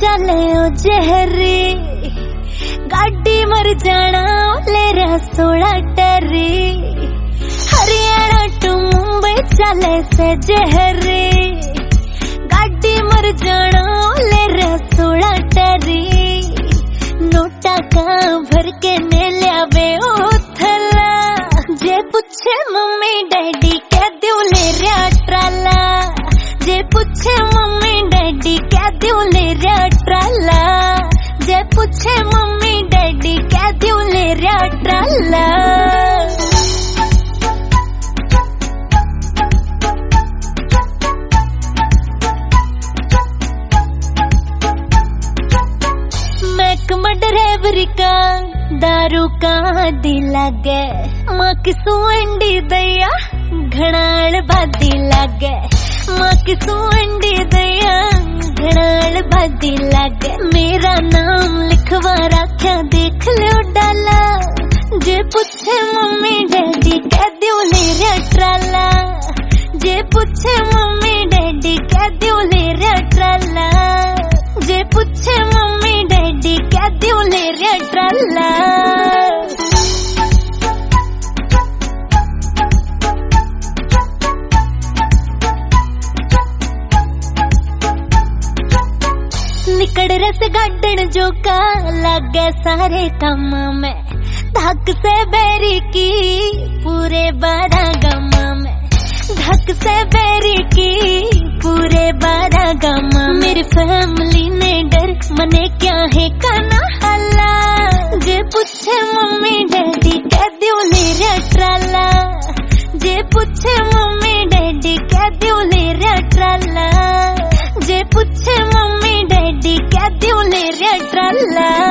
चले ओ जहरी गाड़ी मर जाना ले रहा 16 टरी हरियाणा टू मुंबई चले से जहरी गाड़ी मर जाना ले रहा 16 टरी नोटा का भर के ने लियावे ओ थला जे पूछे मम्मी डैडी कह दू ले रहा ट्राला जे पूछे मम्मी डैडी कह दू ले रहा ट्राला जे पूछे मम्मी डैडी कह दू ले रहा ट्राला ड्राइवरी का दारू का दिल लगे माँ किसू अंडी दैया घड़ाल बादी लगे माँ किसू अंडी दैया घड़ाल बादी लगे मेरा नाम लिखवा रखा देख लो डाला जे पूछे मम्मी डैडी कह दू ले रहा ट्राला जे पूछे मम्मी डैडी कह दू ले रहा ट्राला जे पूछे मम्मी डैडी कह दू ले रहा ट्राला निकड़ रस गार्डन जो का लगे सारे काम में धक से बेरी की पूरे 12 गमा में धक से बेरी की पूरे 12 गमा मेरी फैमिली ने डर मने क्या है काना हल्ला जे पूछे मम्मी डैडी कह दू ले रहा ट्राला जे पूछे मम्मी डैडी कह दू ले रहा ट्राला जे पूछे मम्मी डैडी कह दू ले रहा ट्राला